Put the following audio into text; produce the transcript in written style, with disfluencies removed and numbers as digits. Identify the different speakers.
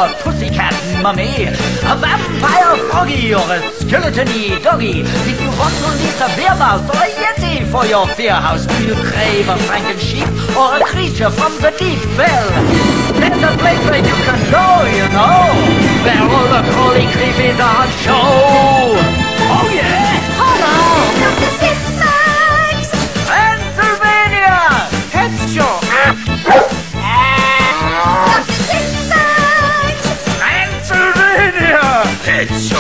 Speaker 1: or a pussycat mummy, a vampire froggy or a skeleton-y doggy. If you want to release a bearmouse or a yeti for your fear house, do you crave a franken-sheep or a creature from the deep? Well, there's a place where you can go, you know, where all the crawly creepies are on show. Oh yeah!
Speaker 2: Hello, Dr. Six-Bags!
Speaker 1: Pennsylvania! Pet show!
Speaker 2: Dr. Six-Bags!
Speaker 1: Pennsylvania! Pet show!